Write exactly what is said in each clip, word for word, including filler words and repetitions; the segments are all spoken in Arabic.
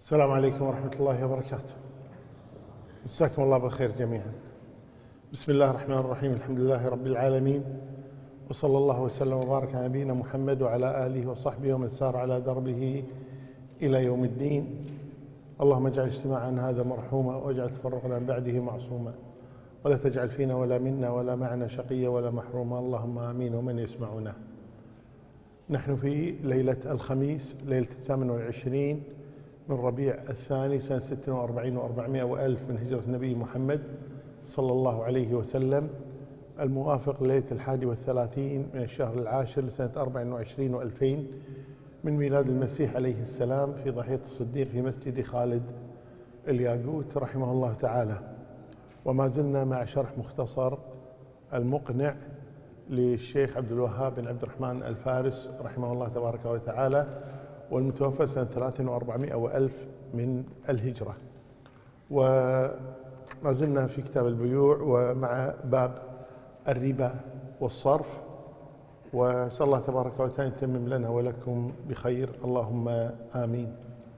السلام عليكم ورحمة الله وبركاته. مساكم الله بالخير جميعا. بسم الله الرحمن الرحيم. الحمد لله رب العالمين، وصلى الله وسلم وبارك على نبينا محمد وعلى آله وصحبه ومن سار على دربه إلى يوم الدين. اللهم اجعل اجتماعنا هذا مرحوما، واجعل تفرقنا من بعده معصوما، ولا تجعل فينا ولا منا ولا معنا شقيا ولا محروما، اللهم آمين. ومن يسمعنا. نحن في ليلة الخميس، ليلة الثامن والعشرين من ربيع الثاني سنة ست وأربعين وأربعمائة وألف من هجرة النبي محمد صلى الله عليه وسلم، الموافق ليلة الحادي والثلاثين من الشهر العاشر لسنة أربع وعشرين وألفين من ميلاد المسيح عليه السلام، في ضحية الصديق في مسجد خالد الياقوت رحمه الله تعالى. وما زلنا مع شرح مختصر المقنع للشيخ عبد الوهاب بن عبد الرحمن الفارس رحمه الله تبارك وتعالى، والمتوفى سنة ثلاث وأربعمائة وألف من الهجرة. وما زلنا في كتاب البيوع ومع باب الربا والصرف، وسأل الله تبارك وتعالى يتمم لنا ولكم بخير، اللهم آمين.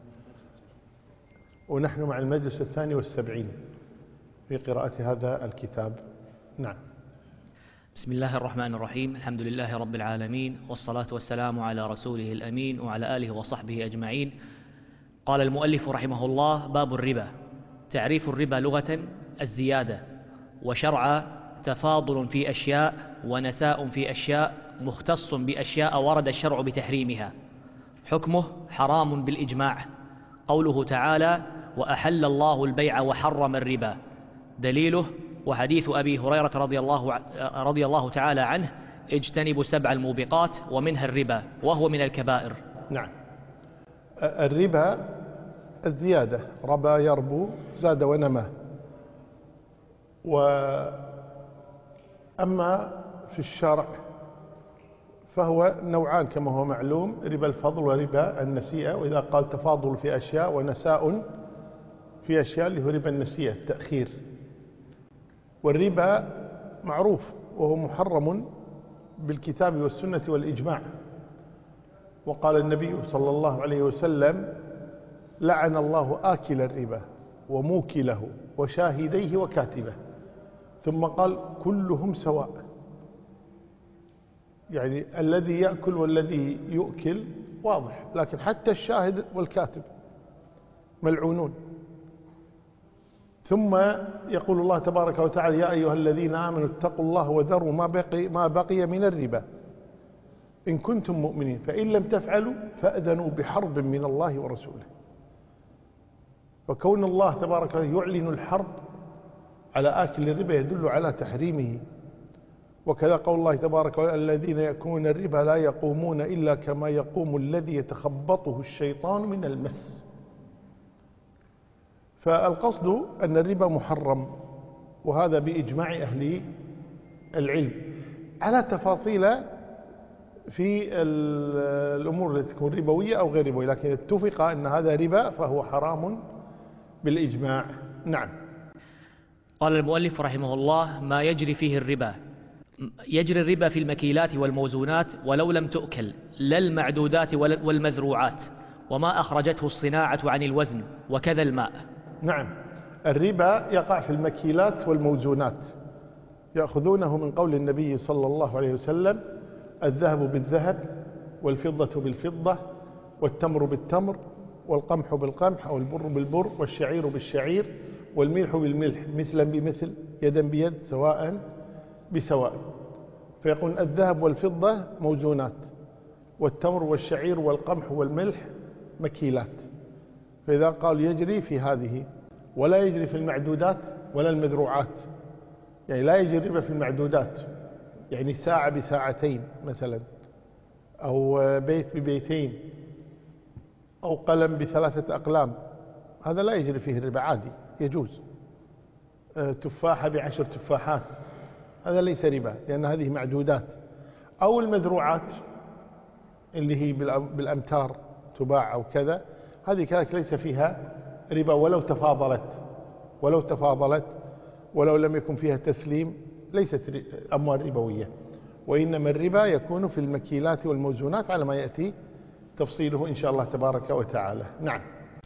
ونحن مع المجلس الثاني والسبعين في قراءة هذا الكتاب. نعم. بسم الله الرحمن الرحيم. الحمد لله رب العالمين، والصلاة والسلام على رسوله الأمين وعلى آله وصحبه أجمعين. قال المؤلف رحمه الله: باب الربا. تعريف الربا لغة الزيادة، وشرعا تفاضل في أشياء ونساء في أشياء، مختص بأشياء ورد الشرع بتحريمها. حكمه حرام بالإجماع. قوله تعالى: وأحل الله البيع وحرم الربا. دليله وحديث أبي هريرة رضي الله, رضي الله تعالى عنه: اجتنبوا سبع الموبقات ومنها الربا وهو من الكبائر. نعم. الربا الزيادة، ربا يربو، زاد ونمى. وأما في الشرع فهو نوعان كما هو معلوم: ربا الفضل وربا النسيئة. وإذا قال تفاضل في أشياء ونساء في أشياء اللي هو ربا النسيئة، التأخير. والربا معروف وهو محرم بالكتاب والسنة والإجماع. وقال النبي صلى الله عليه وسلم: لعن الله آكل الربا وموكله وشاهديه وكاتبه. ثم قال: كلهم سواء. يعني الذي يأكل والذي يؤكل واضح، لكن حتى الشاهد والكاتب ملعونون. ثم يقول الله تبارك وتعالى: يا أيها الذين آمنوا اتقوا الله وذروا ما بقي, ما بقي من الربا إن كنتم مؤمنين، فإن لم تفعلوا فأذنوا بحرب من الله ورسوله. وكون الله تبارك وتعالى يعلن الحرب على آكل الربا يدل على تحريمه. وكذا قول الله تبارك وتعالى: الذين يأكلون الربا لا يقومون إلا كما يقوم الذي يتخبطه الشيطان من المس. فالقصد أن الربا محرم، وهذا بإجماع أهل العلم، على تفاصيل في الأمور التي تكون ربوية أو غير ربوية، لكن اتفق أن هذا ربا فهو حرام بالإجماع. نعم. قال المؤلف رحمه الله: ما يجري فيه الربا. يجري الربا في المكيلات والموزونات ولو لم تؤكل، لا المعدودات والمذروعات، وما أخرجته الصناعة عن الوزن، وكذا الماء. نعم. الربا يقع في المكيلات والموزونات، يأخذونه من قول النبي صلى الله عليه وسلم: الذهب بالذهب والفضة بالفضة والتمر بالتمر والقمح بالقمح أو البر بالبر والشعير بالشعير والملح بالملح، مثلا بمثل، يدا بيد، سواء بسواء. فيقول الذهب والفضة موزونات، والتمر والشعير والقمح والملح مكيلات. فإذا قال يجري في هذه، ولا يجري في المعدودات ولا المذروعات. يعني لا يجري الربا في المعدودات، يعني ساعة بساعتين مثلا، أو بيت ببيتين، أو قلم بثلاثة أقلام، هذا لا يجري فيه الربا، عادي يجوز. تفاحة بعشر تفاحات، هذا ليس ربا لأن هذه معدودات. أو المذروعات اللي هي بالأمتار تباع أو كذا، هذه كذلك ليس فيها ربا ولو تفاضلت ولو تفاضلت ولو لم يكن فيها تسليم، ليست أموال ربوية. وإنما الربا يكون في المكيلات والموزونات على ما يأتي تفصيله إن شاء الله تبارك وتعالى. نعم.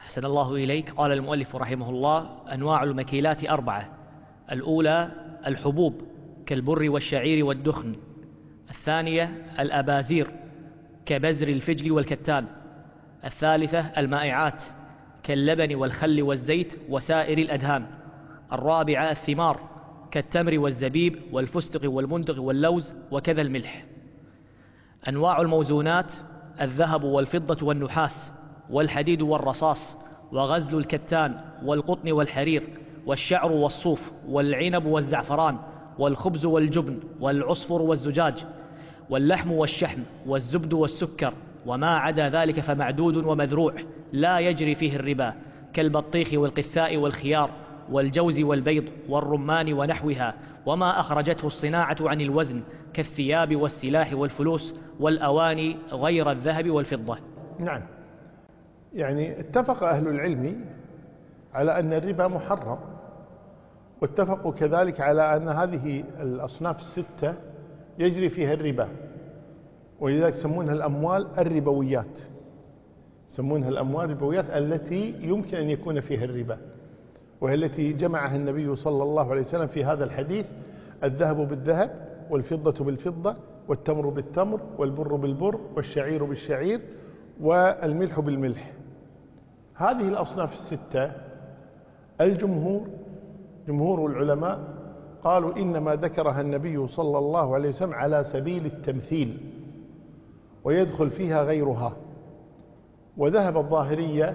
أحسن الله إليك. قال المؤلف رحمه الله: أنواع المكيلات أربعة. الأولى الحبوب كالبر والشعير والدخن. الثانية الأبازير كبزر الفجل والكتان. الثالثة المائعات كاللبن والخل والزيت وسائر الأدهان. الرابعة الثمار كالتمر والزبيب والفستق والبندق واللوز وكذا الملح. أنواع الموزونات: الذهب والفضة والنحاس والحديد والرصاص وغزل الكتان والقطن والحرير والشعر والصوف والعنب والزعفران والخبز والجبن والعصفر والزجاج واللحم والشحم والزبد والسكر، وما عدا ذلك فمعدود ومذروع لا يجري فيه الربا، كالبطيخ والقثاء والخيار والجوز والبيض والرمان ونحوها، وما أخرجته الصناعة عن الوزن كالثياب والسلاح والفلوس والأواني غير الذهب والفضة. نعم، يعني اتفق أهل العلم على أن الربا محرم، واتفقوا كذلك على أن هذه الأصناف الستة يجري فيها الربا، ولذلك يسمونها الأموال الربويات، يسمونها الأموال الربويات التي يمكن أن يكون فيها الربا، وهي التي جمعها النبي صلى الله عليه وسلم في هذا الحديث: الذهب بالذهب والفضة بالفضة والتمر بالتمر والبر بالبر والشعير بالشعير والملح بالملح. هذه الأصناف الستة الجمهور جمهور العلماء قالوا إنما ذكرها النبي صلى الله عليه وسلم على سبيل التمثيل، ويدخل فيها غيرها. وذهب الظاهرية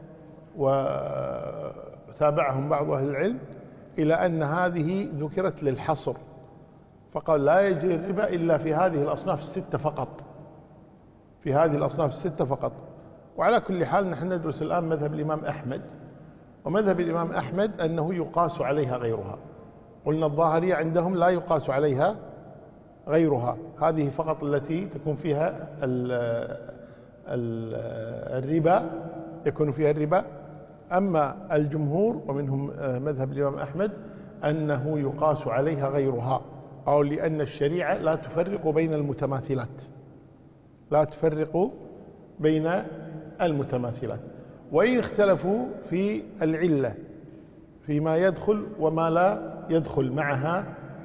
وتابعهم بعض أهل العلم إلى أن هذه ذكرت للحصر، فقال لا يجري الربا إلا في هذه الأصناف الستة فقط، في هذه الأصناف الستة فقط. وعلى كل حال نحن ندرس الآن مذهب الإمام أحمد، ومذهب الإمام أحمد أنه يقاس عليها غيرها. قلنا الظاهرية عندهم لا يقاس عليها غيرها، هذه فقط التي تكون فيها ال ال الربا، يكون فيها الربا. أما الجمهور ومنهم مذهب الإمام أحمد أنه يقاس عليها غيرها، أو لأن الشريعة لا تفرق بين المتماثلات، لا تفرق بين المتماثلات. وإن اختلفوا في العلة فيما يدخل وما لا يدخل معها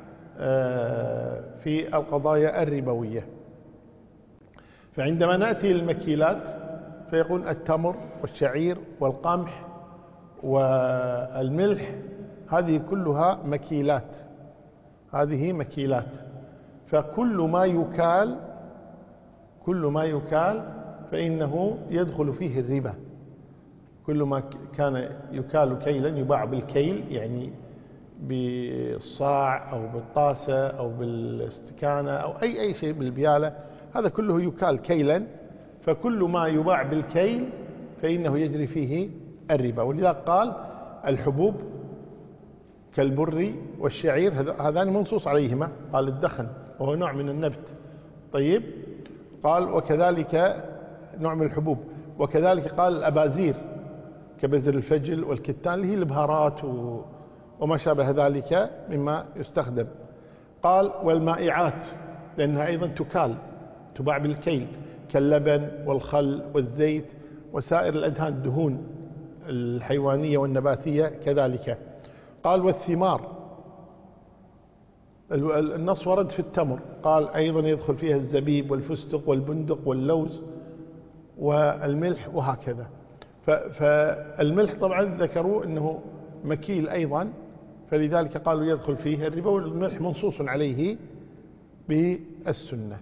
في القضايا الربوية. فعندما نأتي للمكيلات فيقول التمر والشعير والقمح والملح، هذه كلها مكيلات، هذه مكيلات. فكل ما يكال كل ما يكال فإنه يدخل فيه الربا. كل ما كان يكال كيلا يباع بالكيل، يعني بالصاع أو بالطاسة أو بالاستكانة أو أي أي شيء بالبيالة، هذا كله يكال كيلا. فكل ما يباع بالكيل فإنه يجري فيه الربا. ولذلك قال الحبوب كالبر والشعير، هذان منصوص عليهما، قال الدخن وهو نوع من النبت. طيب، قال وكذلك نوع من الحبوب، وكذلك قال الأبازير كبزر الفجل والكتان اللي هي البهارات وما شابه ذلك مما يستخدم. قال والمائعات لأنها أيضا تكال، تباع بالكيل، كاللبن والخل والزيت وسائر الأدهان، الدهون الحيوانية والنباتية كذلك. قال والثمار، النص ورد في التمر، قال أيضا يدخل فيها الزبيب والفستق والبندق واللوز والملح وهكذا. فالملح طبعا ذكروا أنه مكيل أيضا، فلذلك قالوا يدخل فيه الربا، والملح منصوص عليه بالسنة.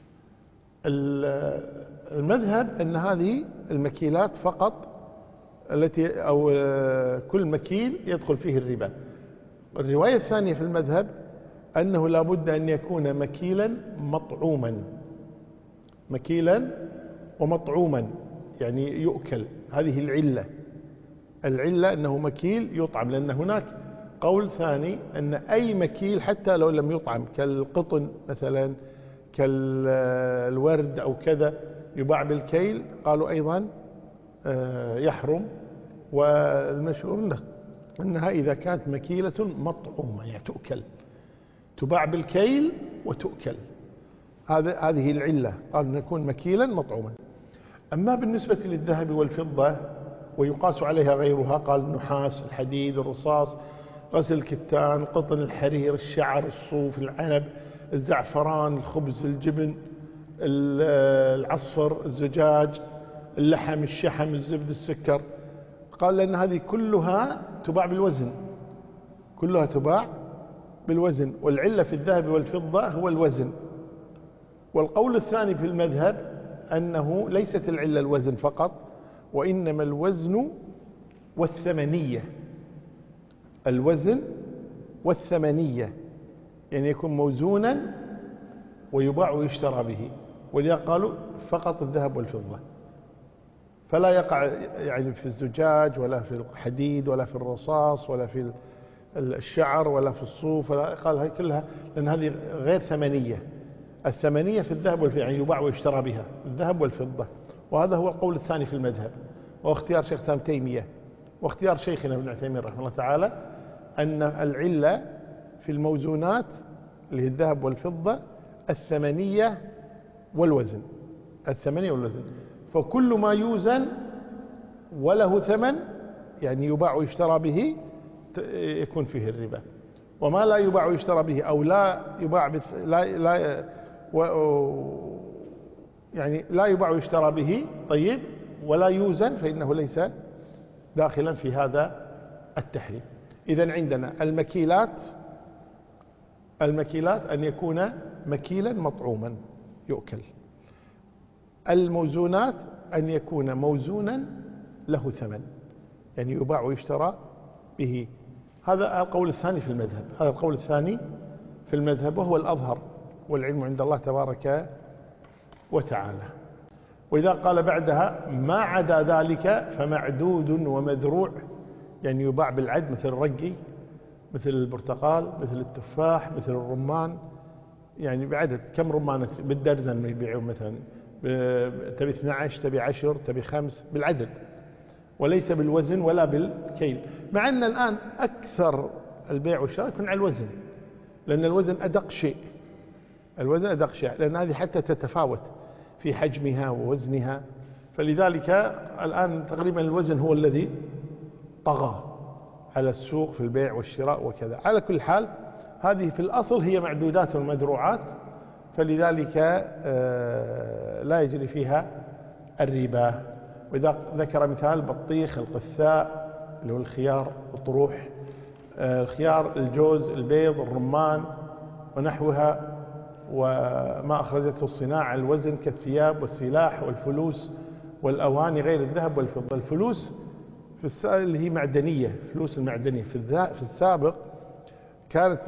المذهب أن هذه المكيلات فقط التي أو كل مكيل يدخل فيه الربا. الرواية الثانية في المذهب أنه لا بد أن يكون مكيلا مطعوما، مكيلا ومطعوما يعني يؤكل. هذه العلة، العلة أنه مكيل يطعم، لأن هناك قول ثاني أن أي مكيل حتى لو لم يطعم كالقطن مثلا كالورد أو كذا يباع بالكيل، قالوا أيضا يحرم. والمشهور أنها إذا كانت مكيلة مطعومة يعني تؤكل، تباع بالكيل وتؤكل، هذه العلة، قالوا أن يكون مكيلا مطعوما. أما بالنسبة للذهب والفضة ويقاس عليها غيرها، قال النحاس، الحديد، الرصاص، غزل الكتان، قطن، الحرير، الشعر، الصوف، العنب، الزعفران، الخبز، الجبن، العصفر، الزجاج، اللحم، الشحم، الزبد، السكر. قال لأن هذه كلها تباع بالوزن، كلها تباع بالوزن، والعلة في الذهب والفضة هو الوزن. والقول الثاني في المذهب أنه ليست العلة الوزن فقط، وإنما الوزن والثمنية، الوزن والثمنية، يعني يكون موزونا ويباع ويشترى به. ولذا قالوا فقط الذهب والفضة، فلا يقع يعني في الزجاج ولا في الحديد ولا في الرصاص ولا في الشعر ولا في الصوف، ولا قال هذه كلها، لأن هذه غير ثمنية. الثمنية في الذهب والفضة، يعني يباع ويشترى بها الذهب والفضة. وهذا هو القول الثاني في المذهب، واختيار شيخ الإسلام تيمية واختيار شيخنا ابن عثيمين رحمه الله تعالى، أن العلة في الموزونات اللي هي الذهب والفضة الثمنية والوزن، الثمنية والوزن. فكل ما يوزن وله ثمن، يعني يباع ويشترى به، يكون فيه الربا. وما لا يباع ويشترى به أو لا يباع بث... لا لا و... يعني لا يباع ويشترى به، طيب، ولا يوزن، فإنه ليس داخلا في هذا التحريم. إذن عندنا المكيلات، المكيلات أن يكون مكيلا مطعوما يؤكل. الموزونات أن يكون موزونا له ثمن، يعني يباع ويشترى به. هذا القول الثاني في المذهب، هذا القول الثاني في المذهب، وهو الأظهر، والعلم عند الله تبارك وتعالى. وإذا قال بعدها ما عدا ذلك فمعدود ومذروع، يعني يباع بالعد، مثل الرقي، مثل البرتقال، مثل التفاح، مثل الرمان، يعني بعدد كم رمانة بالدرزن يبيعون، مثلا تبي اثني عشر، تبي عشر، تبي خمس، بالعدد، وليس بالوزن ولا بالكيل. مع أن الآن أكثر البيع والشراء يكون على الوزن، لأن الوزن أدق شيء، الوزن أدق شيء، لأن هذه حتى تتفاوت في حجمها ووزنها. فلذلك الآن تقريبا الوزن هو الذي طغى على السوق في البيع والشراء وكذا. على كل حال هذه في الأصل هي معدودات ومذروعات، فلذلك لا يجري فيها الربا. وإذا ذكر مثال بطيخ، القثاء اللي هو الخيار، الطروح، الخيار، الجوز، البيض، الرمان ونحوها، وما أخرجته الصناعة، الوزن كالثياب والسلاح والفلوس والأواني غير الذهب والفضة. الفلوس في اللي هي معدنية، فلوس المعدنية. في السابق كانت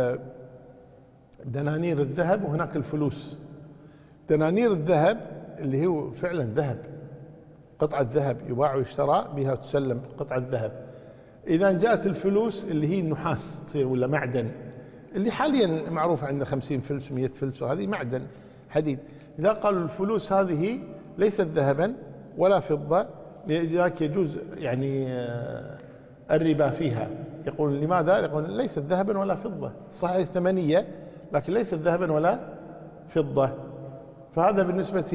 دنانير الذهب، وهناك الفلوس. دنانير الذهب اللي هو فعلا ذهب، قطعة ذهب يباع ويشترى بها وتسلم قطعة ذهب. إذا جاءت الفلوس اللي هي النحاس تصير ولا معدن، اللي حاليا معروف عندنا خمسين فلس ومئة فلس، وهذه معدن حديد. إذا قالوا الفلوس هذه ليست ذهبا ولا فضة، لذلك يجوز يعني الربا فيها. يقول لماذا؟ يقول ليست ذهبا ولا فضة، صحيح ثمنية لكن ليست ذهبا ولا فضة. فهذا بالنسبة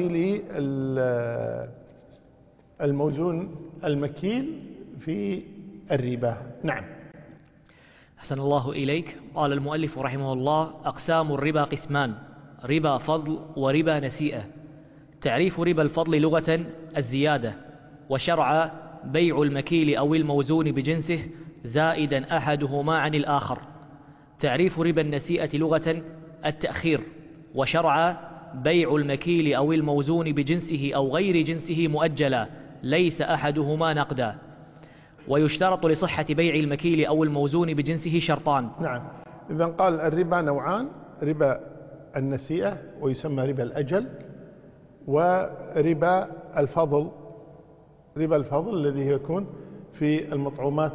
للموزون المكيل في الربا. نعم. أحسن الله إليك. قال المؤلف رحمه الله: أقسام الربا قسمان: ربا فضل وربا نسيئة. تعريف ربا الفضل لغة الزيادة، وشرعا بيع المكيل أو الموزون بجنسه زائدا أحدهما عن الآخر. تعريف ربا النسيئة لغة التأخير، وشرعا بيع المكيل أو الموزون بجنسه أو غير جنسه مؤجلا ليس أحدهما نقدا. ويشترط لصحة بيع المكيل أو الموزون بجنسه شرطان. نعم. إذا قال الربا نوعان: ربا النسيئة ويسمى ربا الأجل، وربا الفضل. ربا الفضل الذي يكون في المطعومات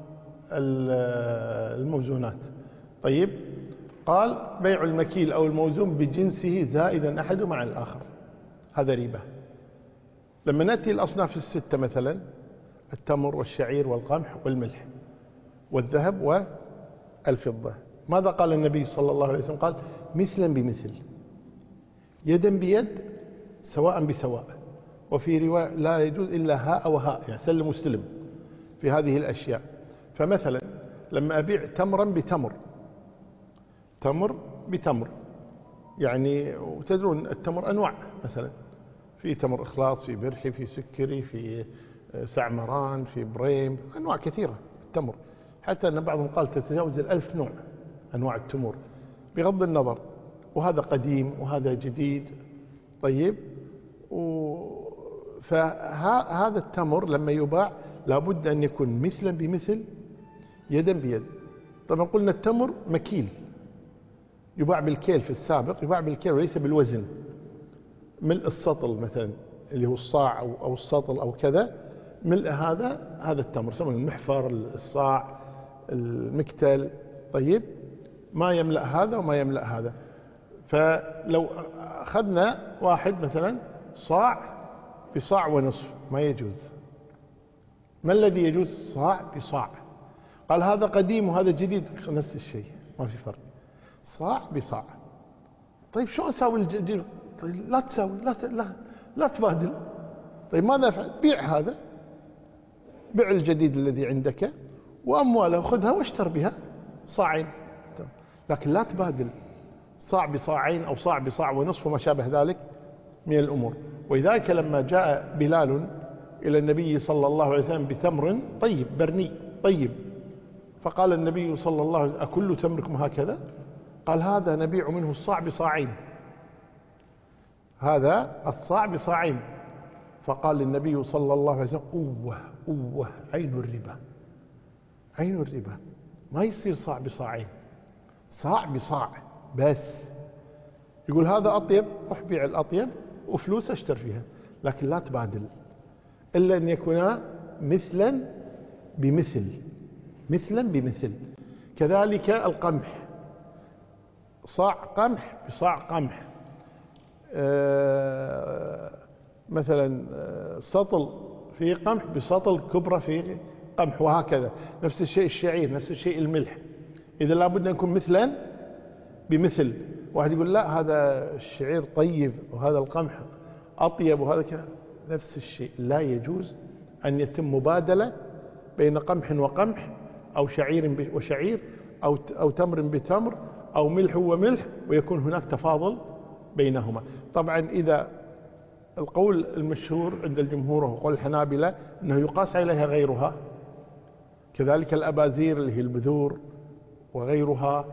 الموزونات. طيب، قال بيع المكيل أو الموزون بجنسه زائدا أحدهما عن الآخر، هذا ربا. لما نأتي الأصناف الستة مثلا: التمر والشعير والقمح والملح والذهب والفضة، ماذا قال النبي صلى الله عليه وسلم؟ قال مثلا بمثل، يدا بيد، سواء بسواء. وفي رواية لا يجوز إلا هاء وهاء، يعني سلم وستلم في هذه الأشياء. فمثلا لما أبيع تمرا بتمر، تمر بتمر، يعني وتدرون التمر أنواع، مثلا في تمر إخلاص، في برحي، في سكري، في سعمران، في بريم، أنواع كثيرة التمر، حتى أن بعضهم قال تتجاوز الألف نوع أنواع التمور بغض النظر، وهذا قديم وهذا جديد. طيب، فهذا التمر لما يباع لابد أن يكون مثلا بمثل، يدا بيد. طبعا قلنا التمر مكيل، يباع بالكيل في السابق، يباع بالكيل وليس بالوزن. ملء السطل مثلا اللي هو الصاع أو, أو السطل أو كذا، ملء هذا هذا التمر يسمونه المحفر، الصاع، المكتل. طيب، ما يملأ هذا وما يملأ هذا. فلو أخذنا واحد مثلا صاع بصاع ونصف ما يجوز. ما الذي يجوز؟ صاع بصاع. قال هذا قديم وهذا جديد، نفس الشيء ما في فرق، صاع بصاع. طيب شو أساوي الجديد؟ طيب لا تساوي، لا لا لا تبادل. طيب ماذا أفعل؟ بيع هذا، بيع الجديد الذي عندك وأمواله خذها واشتر بها صاعين، لكن لا تبادل صاع بصاعين أو صاع بصاع ونصف وما شابه ذلك من الأمور. ولذلك لما جاء بلال إلى النبي صلى الله عليه وسلم بتمر طيب برني طيب، فقال النبي صلى الله عليه وسلم أكل تمركم هكذا؟ قال هذا نبيع منه الصاع بصاعين، هذا الصاع بصاعين. فقال النبي صلى الله عليه وسلم أوه أوه عين الربا، عين الربا، ما يصير صاع بصاعين، صاع بصاع بس. يقول هذا أطيب، روح بيع الأطيب وفلوس اشتر فيها، لكن لا تبادل إلا أن يكونا مثلا بمثل، مثلا بمثل. كذلك القمح، صاع قمح بصاع قمح. آه مثلا سطل في قمح بسطل كبرى في قمح، وهكذا. نفس الشيء الشعير، نفس الشيء الملح. إذا لابد أن يكون مثلا بمثل. واحد يقول لا هذا الشعير طيب وهذا القمح أطيب وهذا كذا، نفس الشيء. لا يجوز أن يتم مبادلة بين قمح وقمح، أو شعير وشعير، أو أو تمر بتمر، أو ملح وملح، ويكون هناك تفاضل بينهما. طبعا إذا القول المشهور عند الجمهور وقول الحنابلة أنه يقاس عليها غيرها، كذلك الأبازير اللي هي البذور وغيرها،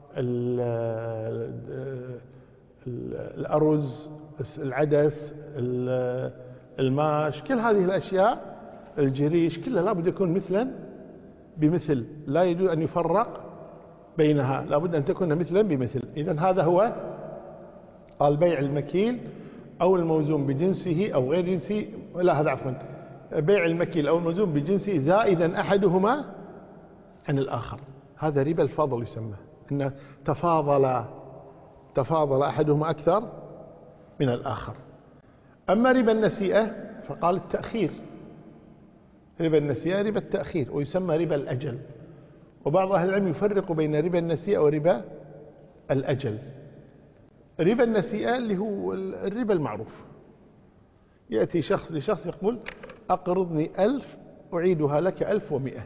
الأرز، العدس، الماش، كل هذه الأشياء، الجريش، كلها لابد يكون مثلا بمثل، لا يجوز أن يفرق بينها، لابد أن تكون مثلا بمثل. إذن هذا هو البيع المكيل أو الموزون بجنسه أو غير جنسه. لا هذا عفوا بيع المكيل أو الموزون بجنسه زائدا أحدهما عن الآخر، هذا ربا الفضل يسمى، أن تفاضل تفاضل أحدهما أكثر من الآخر. أما ربا النسيئة فقال التأخير، ربا النسيئة ربا التأخير، ويسمى ربا الأجل. وبعض أهل العلم يفرق بين ربا النسيئة وربا الأجل. ربا النسيئة اللي هو الربا المعروف، يأتي شخص لشخص يقول أقرضني ألف أعيدها لك ألف ومئة،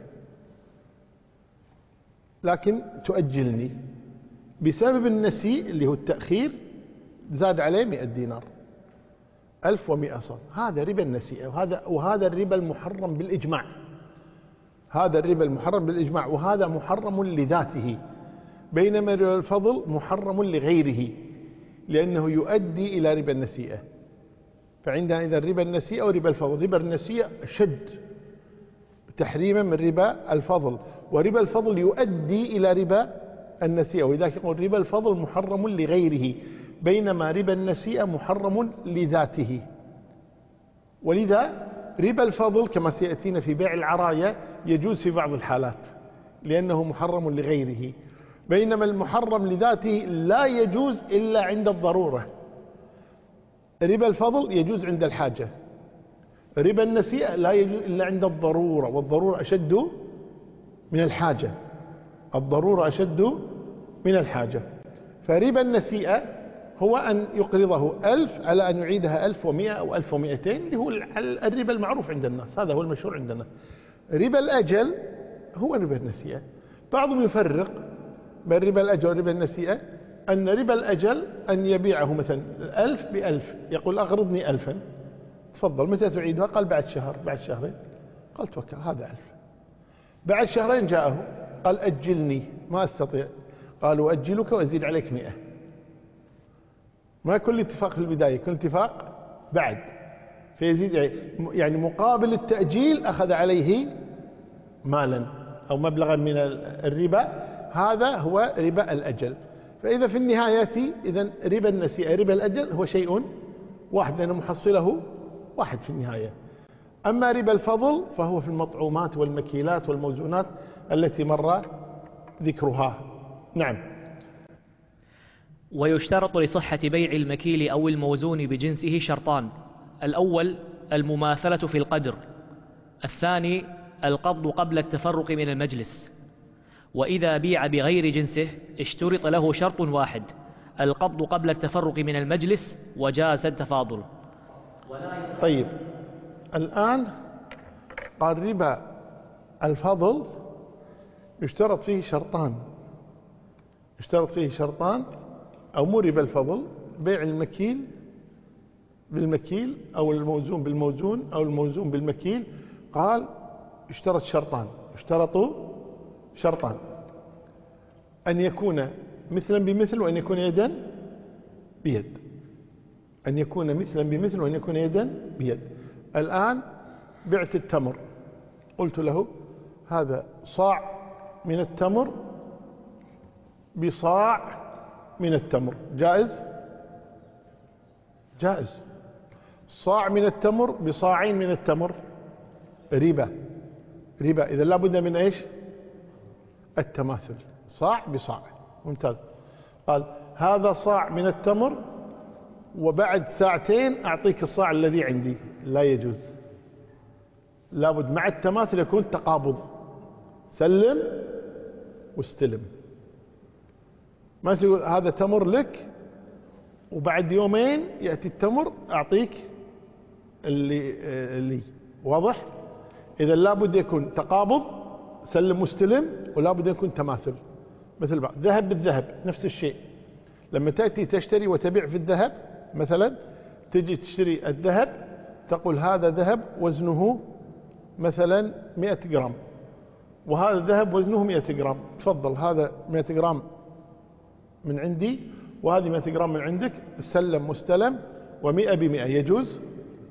لكن تؤجلني. بسبب النسيء اللي هو التأخير زاد عليه مئة دينار، ألف ومئة صار. هذا ربا النسيئة، وهذا وهذا الربا المحرم بالإجماع، هذا الربا المحرم بالإجماع، وهذا محرم لذاته، بينما ربا الفضل محرم لغيره لأنه يؤدي إلى ربا النسيئة. فعندنا إذا ربا النسيئة وربا الفضل، ربا النسيئة أشد تحريما من ربا الفضل، وربا الفضل يؤدي إلى ربا النسيئة، ولذلك يقول ربا الفضل محرم لغيره، بينما ربا النسيئة محرم لذاته. ولذا ربا الفضل كما سيأتينا في بيع العراية يجوز في بعض الحالات لأنه محرم لغيره، بينما المحرم لذاته لا يجوز إلا عند الضرورة. ربا الفضل يجوز عند الحاجة، ربا النسيئة لا يجوز إلا عند الضرورة، والضرورة أشد من الحاجة، الضرورة أشد من الحاجة. فربا النسيئة هو أن يقرضه ألف على أن يعيدها ألف ومئة أو ألف ومئتين، اللي هو الربا المعروف عند الناس، هذا هو المشهور عندنا. ربا الأجل هو ربا النسيئة. بعضهم يفرق بين ربا الأجل وربا النسيئة، أن ربا الأجل أن يبيعه مثلا ألف بألف، يقول أقرضني ألفا، تفضل متى تعيدها؟ قال بعد شهر، بعد شهرين، قال توكل هذا ألف. بعد شهرين جاءه قال أجلني، ما أستطيع، قالوا أجلك وأزيد عليك مئة. ما كل اتفاق في البداية، كل اتفاق بعد، فيزيد يعني مقابل التأجيل أخذ عليه مالا أو مبلغا من الربا، هذا هو ربا الأجل. فإذا في النهاية إذن ربا النسيئة ربا الأجل هو شيء واحد، لأن محصله واحد في النهاية. أما ربا الفضل فهو في المطعومات والمكيلات والموزونات التي مر ذكرها. نعم. ويشترط لصحة بيع المكيل أو الموزون بجنسه شرطان: الأول المماثلة في القدر، الثاني القبض قبل التفرق من المجلس. وإذا بيع بغير جنسه اشترط له شرط واحد: القبض قبل التفرق من المجلس، وجاز التفاضل. طيب الآن قال ربا الفضل يشترط فيه شرطان، يشترط فيه شرطان، أو مو ربا الفضل، بيع المكيل بالمكيل أو الموزون بالموزون أو الموزون بالمكيل، قال اشترط شرطان، اشترطوا شرطان: أن يكون مثلا بمثل وأن يكون يدا بيد، أن يكون مثلا بمثل وأن يكون يدا بيد. الآن بعت التمر، قلت له هذا صاع من التمر بصاع من التمر، جائز؟ جائز. صاع من التمر بصاعين من التمر ربا، ربا. إذا لابد من إيش؟ التماثل، صاع بصاع. ممتاز. قال هذا صاع من التمر وبعد ساعتين أعطيك الصاع الذي عندي، لا يجوز. لابد مع التماثل يكون تقابض، سلم واستلم. ما يقول هذا تمر لك وبعد يومين يأتي التمر أعطيك اللي اللي واضح. إذا لابد يكون تقابض، سلم واستلم، ولابد يكون تماثل مثل بعض. ذهب بالذهب نفس الشيء، لما تأتي تشتري وتبيع في الذهب مثلا، تجي تشتري الذهب تقول هذا ذهب وزنه مثلا مئة جرام، وهذا الذهب وزنه مئة جرام، تفضل هذا مئة جرام من عندي وهذه مئة جرام من عندك، سلم مستلم ومئة بمئة. يجوز؟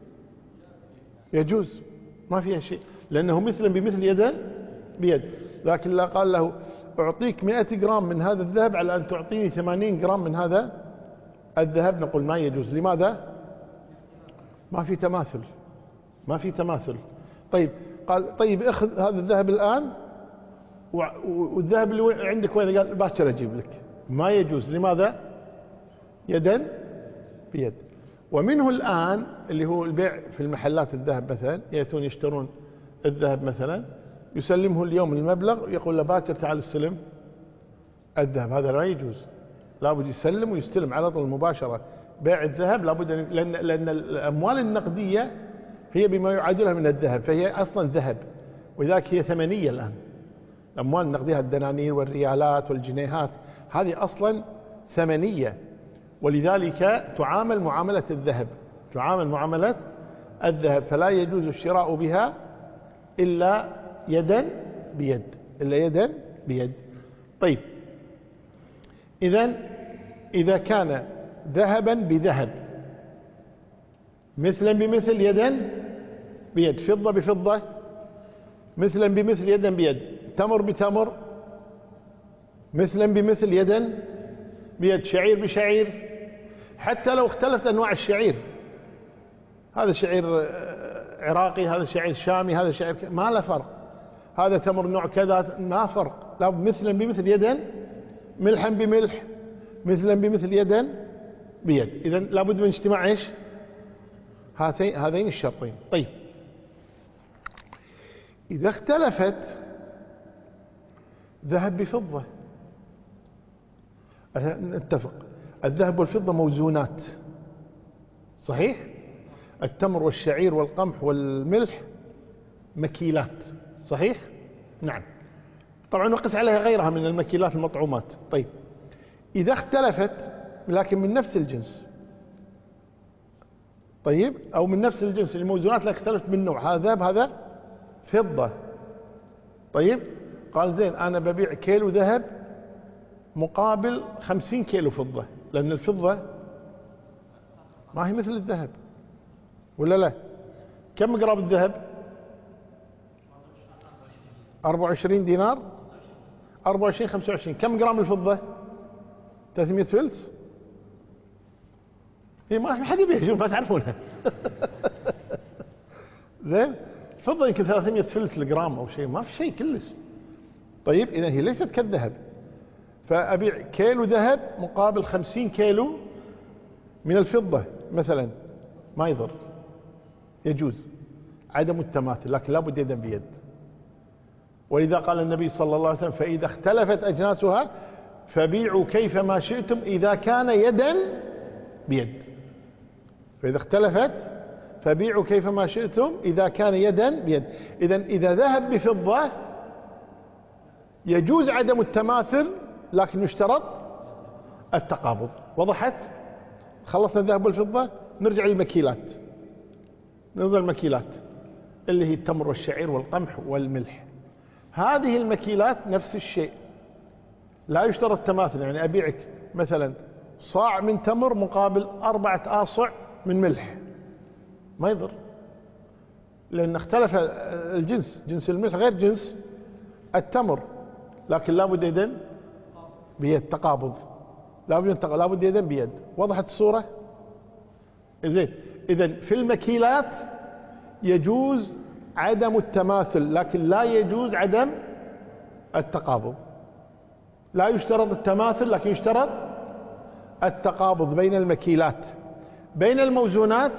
يجوز، ما فيها شيء، لأنه مثلا بمثل يدا بيد. لكن لا قال له أعطيك مئة جرام من هذا الذهب على أن تعطيني ثمانين جرام من هذا الذهب، نقول ما يجوز. لماذا؟ ما في تماثل، ما في تماثل. طيب قال طيب اخذ هذا الذهب الآن والذهب اللي عندك وين؟ قال باكر أجيب لك. ما يجوز. لماذا؟ يدا بيد. ومنه الآن اللي هو البيع في المحلات الذهب، مثلا يأتون يشترون الذهب مثلا، يسلمه اليوم المبلغ، يقول له باكر تعال استلم الذهب. هذا لا يجوز، لابد يسلم ويستلم على طول مباشرة. بيع الذهب لابد، لأن, لأن الأموال النقدية هي بما يعادلها من الذهب، فهي أصلا ذهب، ولذلك هي ثمنية. الآن الأموال النقدية الدنانير والريالات والجنيهات هذه أصلا ثمنية، ولذلك تعامل معاملة الذهب، تعامل معاملة الذهب، فلا يجوز الشراء بها إلا يدا بيد، إلا يدا بيد. طيب إذن إذا كان ذهبا بذهب، مثلا بمثل يدا بيد، فضة بفضة مثلا بمثل يدا بيد، تمر بتمر مثلا بمثل يدا بيد، شعير بشعير، حتى لو اختلفت أنواع الشعير، هذا شعير عراقي، هذا شعير شامي، هذا شعير ك... ما له فرق، هذا تمر نوع كذا، ما فرق، لا مثلا بمثل يدا، ملحا بملح مثلا بمثل يدا بيد. إذن لابد من اجتماع ايش؟ هاتين هذين الشرطين. طيب إذا اختلفت ذهب بفضة، نتفق الذهب والفضة موزونات، صحيح؟ التمر والشعير والقمح والملح مكيلات، صحيح؟ نعم. طبعا نقص عليها غيرها من المكيلات المطعومات. طيب إذا اختلفت لكن من نفس الجنس، طيب، أو من نفس الجنس الموزونات لكن اختلفت من نوع، هذا ذهب هذا فضة، طيب، قال زين أنا ببيع كيلو ذهب مقابل خمسين كيلو فضة، لأن الفضة ما هي مثل الذهب ولا لا؟ كم جرام الذهب؟ أربعة وعشرين دينار، أربعة وعشرين خمسة وعشرين. كم جرام الفضة؟ ثلاثمئة فلس. هي ما حد يبيع، شوف ما تعرفونها. زين، الفضة يمكن ثلاثمئة فلس الجرام أو شيء، ما في شيء كلش. طيب إذا هي ليست كالذهب، فأبيع كيلو ذهب مقابل خمسين كيلو من الفضة مثلا، ما يضر، يجوز، عدم التماثل، لكن لا بد يدا بيد. ولذا قال النبي صلى الله عليه وسلم فإذا اختلفت أجناسها فبيعوا كيفما شئتم إذا كان يدا بيد. فإذا اختلفت فبيعوا كيفما شئتم إذا كان يدا بيد. إذن إذا ذهب بفضة يجوز عدم التماثل لكن يشترط التقابض. وضحت؟ خلصنا الذهب والفضة، نرجع للمكيلات. نرجع للمكيلات اللي هي التمر والشعير والقمح والملح. هذه المكيلات نفس الشيء، لا يشترط التماثل. يعني أبيعك مثلا صاع من تمر مقابل أربعة آصع من ملح، ما يضر، لأن اختلف الجنس، جنس الملح غير جنس التمر، لكن لابد يدا بيد، تقابض، لابد لابد يدا بيد. وضحت الصورة؟ زين. إذن في المكيلات يجوز عدم التماثل لكن لا يجوز عدم التقابض. لا يشترط التماثل لكن يشترط التقابض بين المكيلات. بين الموزونات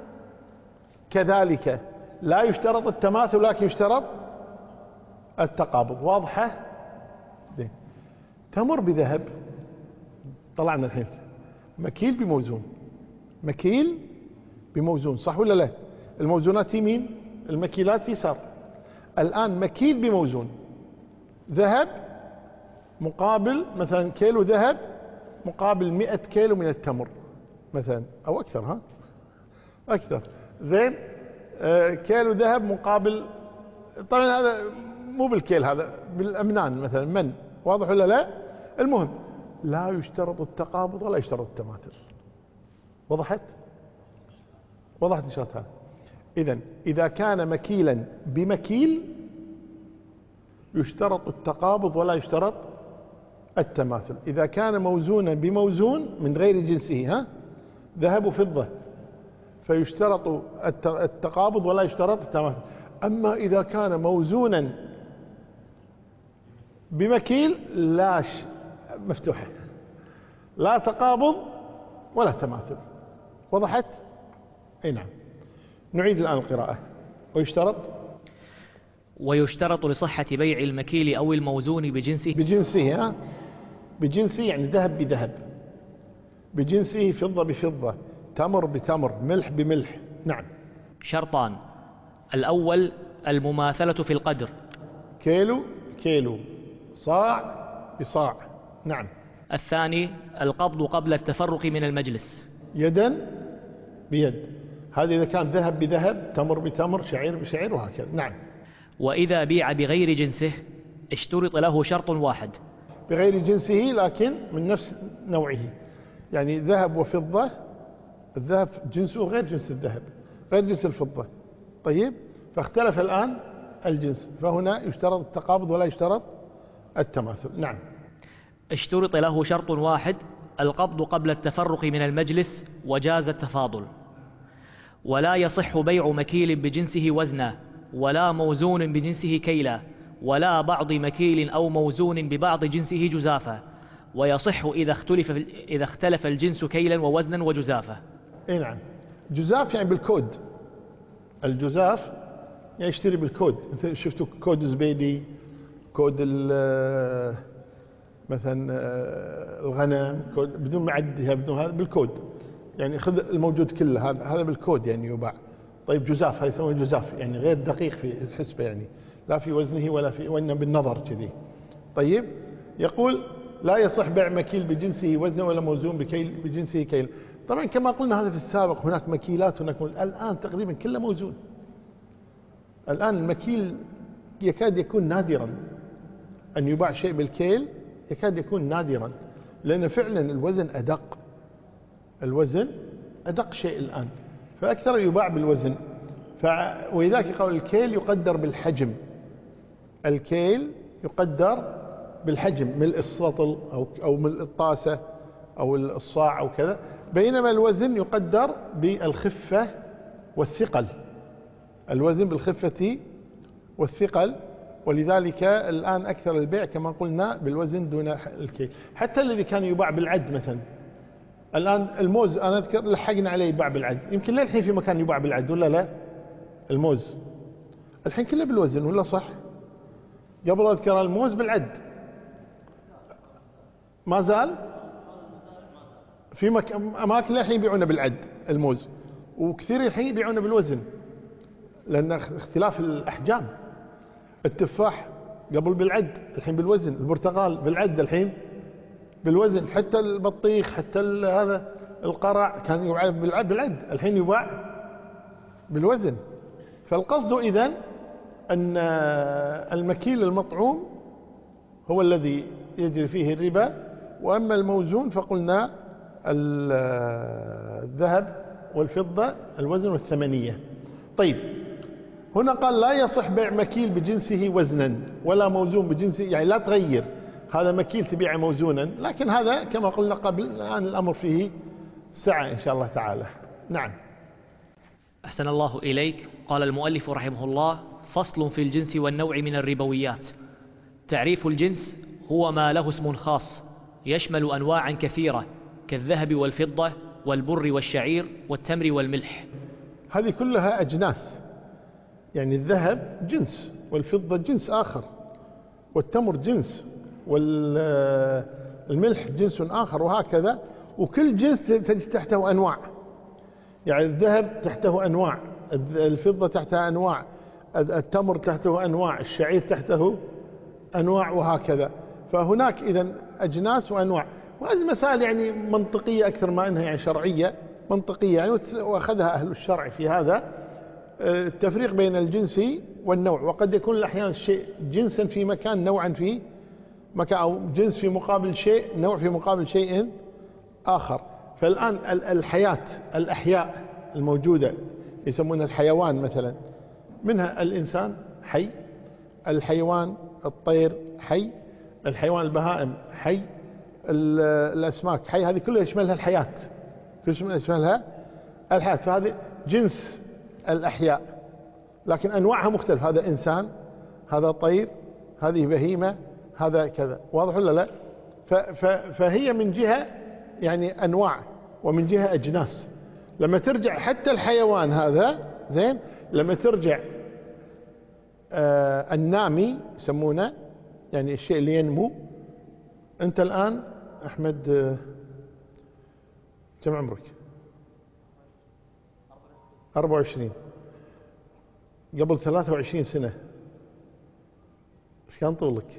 كذلك لا يشترط التماثل لكن يشترط التقابض. واضحة؟ زين. تمر بذهب، طلعنا الحين مكيل بموزون، مكيل بموزون، صح ولا لا؟ الموزونات يمين، المكيلات يسار. الآن مكيل بموزون، ذهب مقابل مثلا كيلو ذهب مقابل مئة كيلو من التمر مثلا، أو أكثر، ها أكثر. زين. آه كيلو ذهب مقابل، طبعا هذا مو بالكيل، هذا بالأمنان مثلا، من، واضح ولا لا؟ المهم لا يشترط التقابض ولا يشترط التماثل. وضحت؟ وضحت إن شاء الله. إذن إذا كان مكيلا بمكيل يشترط التقابض ولا يشترط التماثل. إذا كان موزونا بموزون من غير جنسه، ها، ذهب وفضة، فيشترط التقابض ولا يشترط التماثل. أما إذا كان موزونا بمكيل لا ش... مفتوحة، لا تقابض ولا تماثل. وضحت؟ أي نعم. نعيد الآن القراءة. ويشترط ويشترط لصحة بيع المكيل أو الموزون بجنسه بجنسه، ها، بجنسه يعني ذهب بذهب، بجنسه فضة بفضة، تمر بتمر، ملح بملح. نعم. شرطان: الأول المماثلة في القدر، كيلو كيلو، صاع بصاع. نعم. الثاني القبض قبل التفرق من المجلس، يدا بيد. هذا إذا كان ذهب بذهب، تمر بتمر، شعير بشعير، وهكذا. نعم. وإذا بيع بغير جنسه اشترط له شرط واحد. بغير جنسه لكن من نفس نوعه، يعني ذهب وفضة، الذهب جنسه غير جنس الذهب، غير جنس الفضة. طيب، فاختلف الآن الجنس، فهنا يشترط التقابض ولا يشترط التماثل. نعم. اشترط له شرط واحد: القبض قبل التفرق من المجلس، وجاز التفاضل. ولا يصح بيع مكيل بجنسه وزنا، ولا موزون بجنسه كيلا، ولا بعض مكيل أو موزون ببعض جنسه جزافا. ويصح إذا اختلف إذا اختلف الجنس كيلا ووزنا وجزافا. اي نعم. جزاف يعني بالكود، الجزاف يعني يشتري بالكود. مثل شفتوا كود زبيدي، كود مثلا الغنم بدون معدها بدون هذا بالكود، يعني خذ الموجود كله هذا هذا بالكود يعني يباع. طيب جزاف، هاي يسمونه جزاف، يعني غير دقيق في الحسبة، يعني لا في وزنه ولا في، وإنما بالنظر كذي. طيب يقول لا يصح بيع مكيل بجنسه وزنا ولا موزون بكيل بجنسه كيل. طبعا كما قلنا هذا في السابق، هناك مكيلات هناك موزون. الآن تقريبا كله موزون. الآن المكيل يكاد يكون نادرا أن يباع شيء بالكيل، يكاد يكون نادرا، لأن فعلا الوزن أدق، الوزن أدق شيء الآن، فأكثر يباع بالوزن. ف... ولذلك قال الكيل يقدر بالحجم، الكيل يقدر بالحجم، ملء السطل أو أو ملء الطاسة أو الصاع أو كذا، بينما الوزن يقدر بالخفة والثقل، الوزن بالخفة والثقل. ولذلك الآن أكثر البيع كما قلنا بالوزن دون الكيل. حتى الذي كان يباع بالعد مثلا، الآن الموز أنا أذكر لحقنا عليه يباع بالعد، يمكن للحين في مكان يباع بالعد ولا لا؟ الموز الحين كله بالوزن ولا صح؟ قبل أذكر الموز بالعد، ما زال في مك... أماكن الحين يبيعونه بالعد الموز، وكثير الحين يبيعونه بالوزن لأن اختلاف الأحجام. التفاح قبل بالعد الحين بالوزن، البرتقال بالعد الحين بالوزن، حتى البطيخ حتى هذا القرع كان يباع بالعد بالعد الحين يباع بالوزن. فالقصد إذن أن المكيل المطعوم هو الذي يجري فيه الربا، وأما الموزون فقلنا الذهب والفضة الوزن والثمنية. طيب هنا قال لا يصح بيع مكيل بجنسه وزنا ولا موزون بجنسه، يعني لا تغير هذا مكيل تبيعه موزونا، لكن هذا كما قلنا قبل الآن الأمر فيه سعة إن شاء الله تعالى. نعم. أحسن الله إليك. قال المؤلف رحمه الله: فصل في الجنس والنوع من الربويات. تعريف الجنس هو ما له اسم خاص يشمل أنواعا كثيرة كالذهب والفضة والبر والشعير والتمر والملح. هذه كلها أجناس، يعني الذهب جنس، والفضة جنس آخر، والتمر جنس، والملح جنس آخر، وهكذا. وكل جنس تجد تحته أنواع، يعني الذهب تحته أنواع، الفضة تحتها أنواع، التمر تحته أنواع، الشعير تحته أنواع، وهكذا. فهناك إذن أجناس وأنواع، وهذه مسائل يعني منطقية أكثر ما أنها يعني شرعية، منطقية يعني، وأخذها أهل الشرع في هذا التفريق بين الجنس والنوع. وقد يكون الأحيان الشيء جنسا في مكان، نوعا في مكان، أو جنس في مقابل شيء، نوع في مقابل شيء آخر. فالآن الحياة، الأحياء الموجودة يسمونها الحيوان مثلا، منها الإنسان حي، الحيوان الطير حي، الحيوان البهائم حي، الأسماك حي، هذه كلها يشملها الحياة، يشملها الحياة. فهذه جنس الأحياء، لكن أنواعها مختلفة، هذا إنسان، هذا طير، هذه بهيمة، هذا كذا، واضح ولا لا؟ فهي من جهة يعني أنواع، ومن جهة أجناس. لما ترجع حتى الحيوان هذا زين، لما ترجع آه النامي يسمونه، يعني الشيء اللي ينمو. أنت الآن أحمد آه كم عمرك؟ أربعة وعشرين. قبل ثلاثة وعشرين سنة ايش كان طولك؟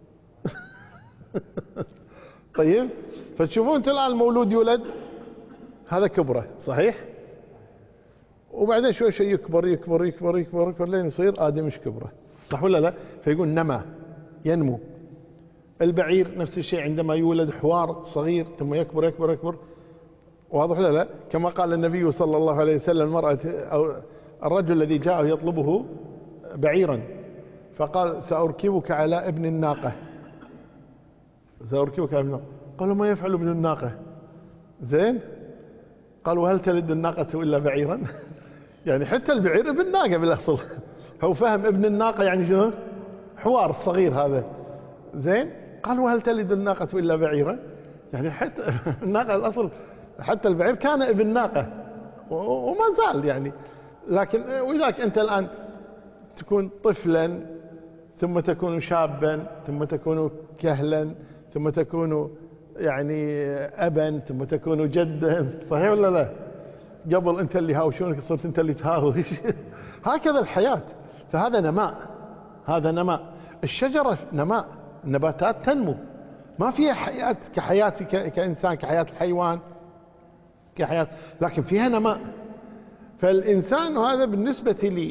طيب فتشوفون انت الآن المولود يولد هذا كبره صحيح، وبعدين شوي شوي يكبر يكبر يكبر يكبر يكبر لين يصير آدم مش كبره، صح ولا لا؟ فيقول نما، ينمو. البعير نفس الشيء، عندما يولد حوار صغير ثم يكبر يكبر يكبر، واضح ولا لا؟ كما قال النبي صلى الله عليه وسلم المرأة أو الرجل الذي جاءه يطلبه بعيرا، فقال سأركبك على ابن الناقة، سأركبك على ابن الناقة. قالوا ما يفعل ابن الناقة؟ زين، قال وهل تلد الناقة إلا بعيرا؟ يعني حتى البعير ابن الناقة بالأصل، هو فهم ابن الناقة يعني شنو؟ حوار صغير هذا. زين، قال وهل تلد الناقة إلا بعيرا؟ يعني حتى الناقة الأصل، حتى البعير كان ابن ناقة وما زال يعني. لكن وذاك أنت الآن تكون طفلا، ثم تكون شابا، ثم تكون كهلا، ثم تكون يعني أبا ثم تكون جدا، صحيح ولا لا؟ قبل أنت اللي هاوشونك صرت أنت اللي تهاوش. هكذا الحياة، فهذا نماء، هذا نماء. الشجرة نماء، النباتات تنمو، ما فيها حياة كحياتي كإنسان، كحياة الحيوان كحياة، لكن فيها نماء. فالإنسان هذا بالنسبة لي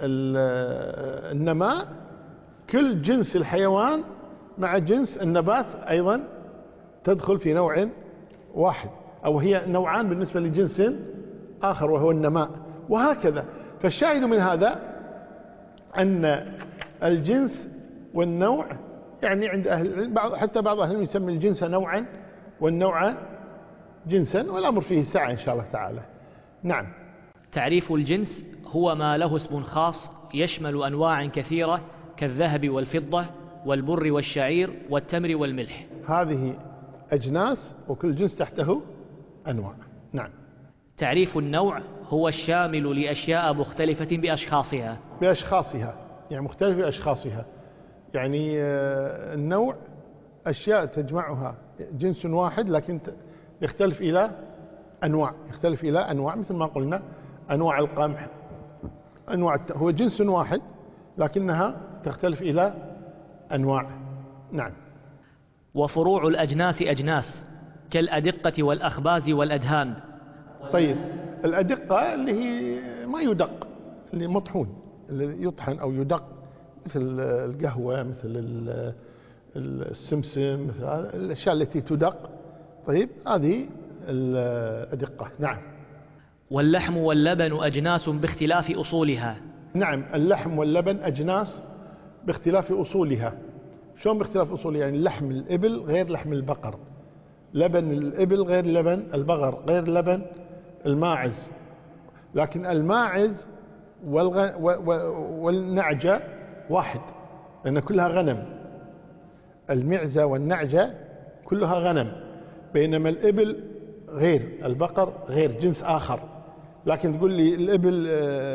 النماء كل جنس الحيوان مع جنس النبات أيضا تدخل في نوع واحد، أو هي نوعان بالنسبة لجنس آخر وهو النماء، وهكذا. فالشاهد من هذا أن الجنس والنوع يعني عند أهل العلم، حتى بعض أهل العلم يسمي الجنس نوعا والنوع جنسا، والأمر فيه سعة إن شاء الله تعالى. نعم. تعريف الجنس هو ما له اسم خاص يشمل أنواع كثيرة كالذهب والفضة والبر والشعير والتمر والملح. هذه أجناس وكل جنس تحته أنواع. نعم. تعريف النوع هو الشامل لأشياء مختلفة بأشخاصها. بأشخاصها يعني مختلفة بأشخاصها، يعني النوع أشياء تجمعها جنس واحد لكن يختلف إلى أنواع، يختلف إلى أنواع مثل ما قلنا أنواع القمح، أنواع الت... هو جنس واحد لكنها تختلف إلى أنواع. نعم. وفروع الأجناس أجناس كالأدقة والأخباز والأدهان. طيب الأدقة اللي هي ما يدق، اللي مطحون، اللي يطحن أو يدق، مثل القهوة، مثل السمسم، مثل الأشياء التي تدق. طيب هذه الأدقة. نعم. واللحم واللبن أجناس باختلاف أصولها. نعم، اللحم واللبن أجناس باختلاف أصولها. شلون باختلاف أصولها؟ يعني لحم الإبل غير لحم البقر، لبن الإبل غير لبن البقر، غير لبن الماعز. لكن الماعز والغ... والنعجة واحد لأن كلها غنم، المعزة والنعجة كلها غنم، بينما الإبل غير البقر، غير جنس آخر. لكن تقول لي الإبل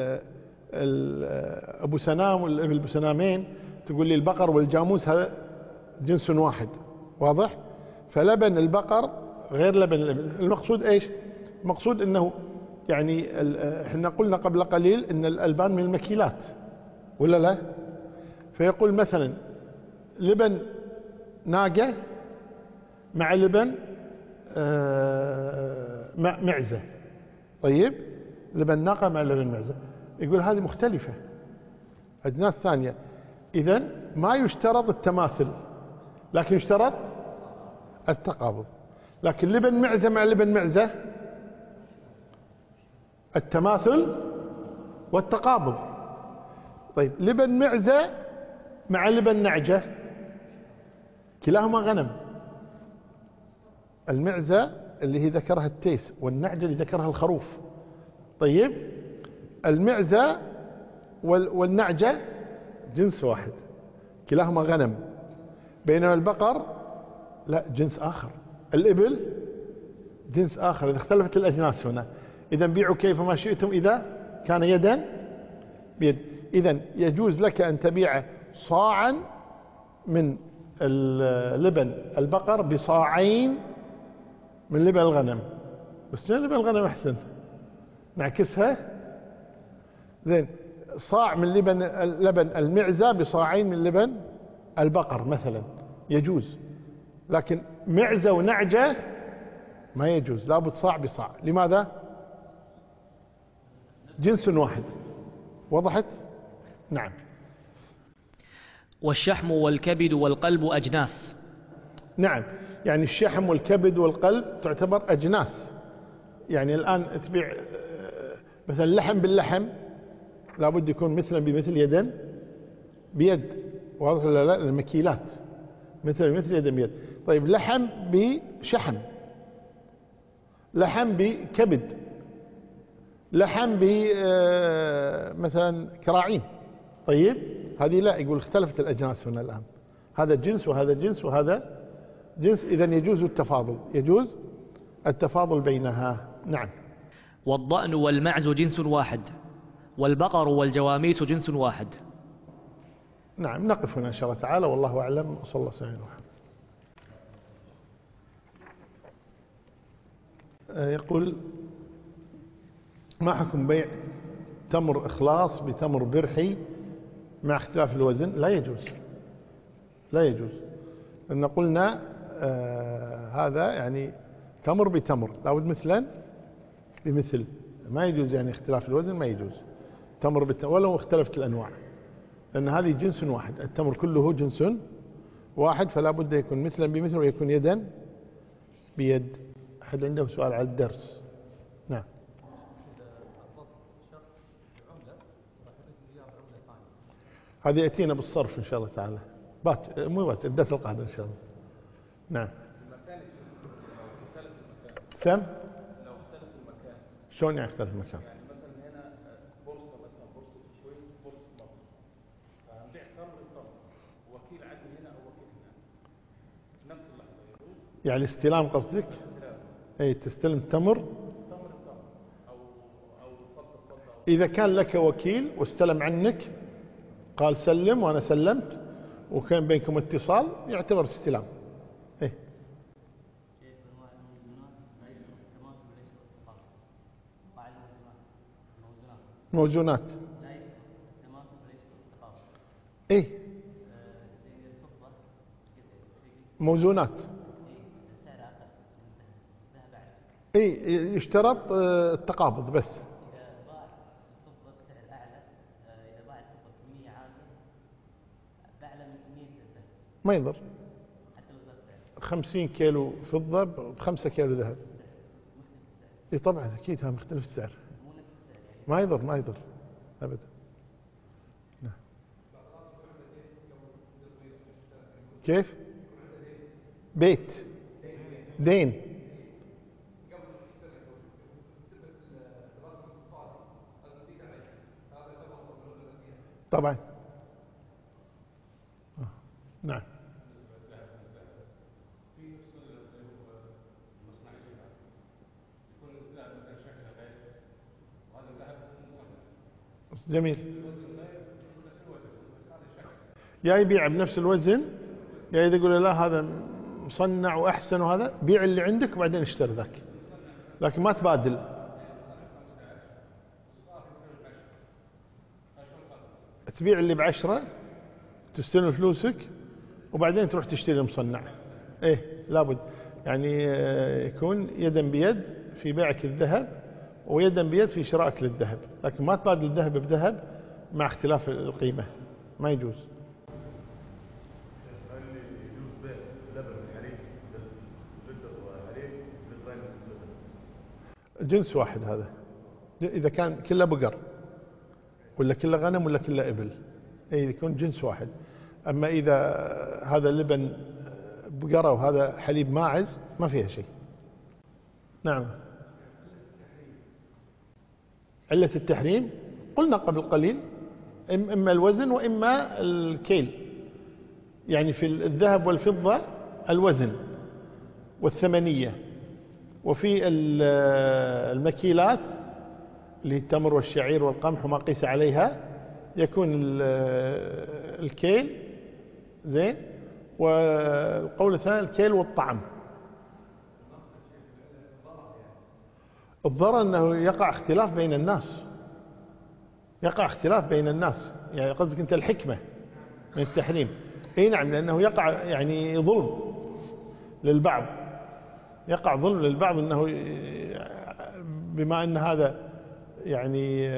أبو سنام والإبل أبو سنامين، تقول لي البقر والجاموس هذا جنس واحد، واضح؟ فلبن البقر غير لبن الإبل. المقصود إيش؟ المقصود أنه يعني احنا قلنا قبل قليل أن الألبان من المكيلات ولا لا؟ فيقول مثلا لبن ناقة مع لبن معزة. طيب لبن ناقة مع لبن معزة، يقول هذه مختلفة، أجناس ثانية. إذن ما يشترط التماثل لكن يشترط التقابض. لكن لبن معزة مع لبن معزة التماثل والتقابض. طيب لبن معزة مع لبن نعجة كلاهما غنم، المعزة اللي هي ذكرها التيس والنعجة اللي ذكرها الخروف. طيب المعزة والنعجة جنس واحد كلاهما غنم، بينما البقر لا، جنس آخر، الإبل جنس آخر. إذا اختلفت الأجناس هنا، إذا بيعوا كيفما شئتم إذا كان يدا بيد. إذن يجوز لك أن تبيع صاعا من لبن البقر بصاعين من لبن الغنم، بس لبن الغنم أحسن، نعكسها. زين، صاع من لبن لبن المعزة بصاعين من لبن البقر مثلا يجوز، لكن معزة ونعجة ما يجوز، لابد صاع بصاع. لماذا؟ جنس واحد. وضحت؟ نعم. والشحم والكبد والقلب أجناس. نعم، يعني الشحم والكبد والقلب تعتبر أجناس. يعني الآن تبيع مثلا لحم باللحم لابد يكون مثلا بمثل، يدا بيد، واضح ولا لا؟ المكيلات مثل بمثل، يدا بيد. طيب لحم بشحم، لحم بكبد، لحم ب مثلا كراعين. طيب هذه لا، يقول اختلفت الأجناس هنا الآن، هذا جنس وهذا جنس وهذا جنس، إذن يجوز التفاضل، يجوز التفاضل بينها. نعم. والضأن والمعز جنس واحد، والبقر والجواميس جنس واحد. نعم، نقف هنا إن شاء الله تعالى، والله أعلم، وصلى الله عليه وسلم. يقول ما حكم بيع تمر إخلاص بتمر برحي مع اختلاف الوزن؟ لا يجوز، لا يجوز، لأن قلنا آه هذا يعني تمر بتمر لابد مثلا بمثل، ما يجوز يعني اختلاف الوزن ما يجوز. تمر بتمر ولو اختلفت الأنواع، لأن هذه جنس واحد، التمر كله جنس واحد، فلا بد يكون مثلا بمثل ويكون يدا بيد. أحد عنده سؤال على الدرس؟ نعم. هذه يأتينا بالصرف إن شاء الله تعالى، بات مو بات الدرس القادم إن شاء الله. نعم. سم؟ لو اختلف المكان. شلون يعني اختلف المكان؟ يعني مثلا هنا بورصة، مثلا بورصة الكويت، بورصة مصر، فنبيع تمر التمر، وكيل عندي هنا أو وكيل هنا في نفس اللحظة يجوز؟ يعني الاستلام قصدك؟ أي تستلم تمر تمر التمر أو أو فضة فضة. إذا كان لك وكيل واستلم عنك قال سلم وأنا سلمت وكان بينكم اتصال يعتبر استلام. إيه؟ موزونات. ايه موزونات. ايه يشترط التقابض بس. ما يضر. خمسين كيلو فضة بخمسة كيلو ذهب. اي طبعا اكيد ها مختلف السعر. ما يضر ما يضر ابدا. نعم. كيف؟ بيت دين. طبعا. نعم. جميل. يا يبيع بنفس الوزن يا إذا يقول لا هذا مصنع وأحسن وهذا بيع اللي عندك وبعدين اشتري ذاك، لكن ما تبادل. تبيع اللي بعشرة تستلم فلوسك وبعدين تروح تشتري المصنع. ايه لابد يعني يكون يدا بيد في بيعك الذهب ويدا بيد في شرائك للذهب، لكن ما تبادل الذهب بذهب مع اختلاف القيمة، ما يجوز. جنس واحد هذا، إذا كان كله بقر ولا كله غنم ولا كله إبل، إيه يكون جنس واحد. أما إذا هذا لبن بقرة وهذا حليب ماعز ما فيها شيء. نعم. علة التحريم قلنا قبل قليل إما الوزن وإما الكيل، يعني في الذهب والفضة الوزن والثمنية، وفي المكيلات اللي هي التمر والشعير والقمح وما قيس عليها يكون الكيل زين، والقول الثاني الكيل والطعم. الضرر أنه يقع اختلاف بين الناس، يقع اختلاف بين الناس، يعني قصدك أنت الحكمة من التحريم. اي نعم، لأنه يقع يعني ظلم للبعض، يقع ظلم للبعض أنه بما أن هذا يعني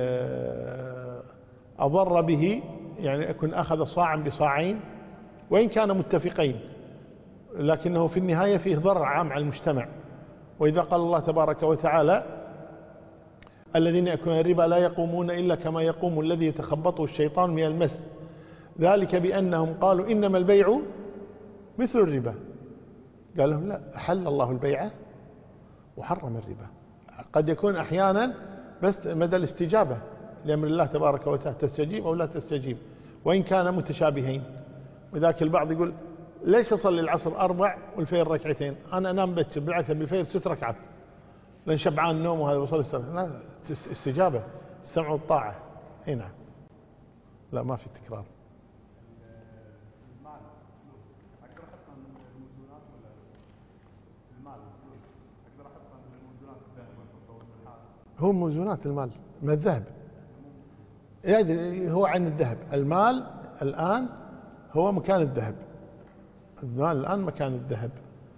أضر به، يعني يكون أخذ صاعا بصاعين وإن كان متفقين، لكنه في النهاية فيه ضرر عام على المجتمع. وإذا قال الله تبارك وتعالى الذين يأكلون الربا لا يقومون إلا كما يقوم الذي يتخبطه الشيطان من المس، ذلك بأنهم قالوا إنما البيع مثل الربا. قال لهم لا، أحل الله البيع وحرم الربا. قد يكون أحيانا بس مدى الاستجابة لأمر الله تبارك وتعالى، تستجيب أو لا تستجيب، وإن كان متشابهين. وذاك البعض يقول ليش أصلي العصر أربع والفجر ركعتين، أنا أنام بكر بالعكس بالفجر ست ركعات لأن شبعان النوم وهذا وصل السنة. استجابة، السمع والطاعة. اي نعم، لا ما في تكرار. المال فلوس اقدر احطها من الموزونات ولا المال فلوس اقدر احطها من الموزونات هو موزونات المال ما الذهب، يعني هو عن الذهب. المال الآن هو مكان الذهب، المال الآن مكان الذهب.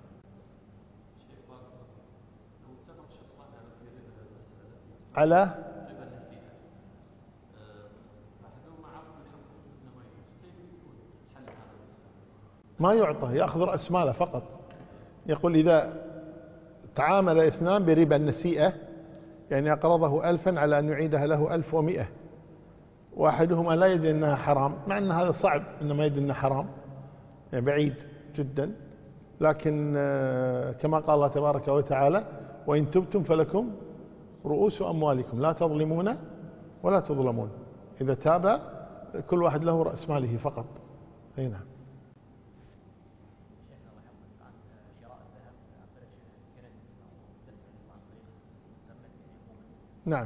على ما يعطى، يأخذ رأس ماله فقط. يقول إذا تعامل اثنان بربا النسيئة، يعني أقرضه ألفا على أن يعيدها له ألف ومئة، واحدهما لا يدري أنها حرام، مع أن هذا صعب أنه ما يدري أنها حرام، يعني بعيد جدا، لكن كما قال الله تبارك وتعالى: وإن تبتم فلكم رؤوس أموالكم لا تظلمون ولا تظلمون. إذا تاب كل واحد له رأس ماله فقط. أي نعم. نعم.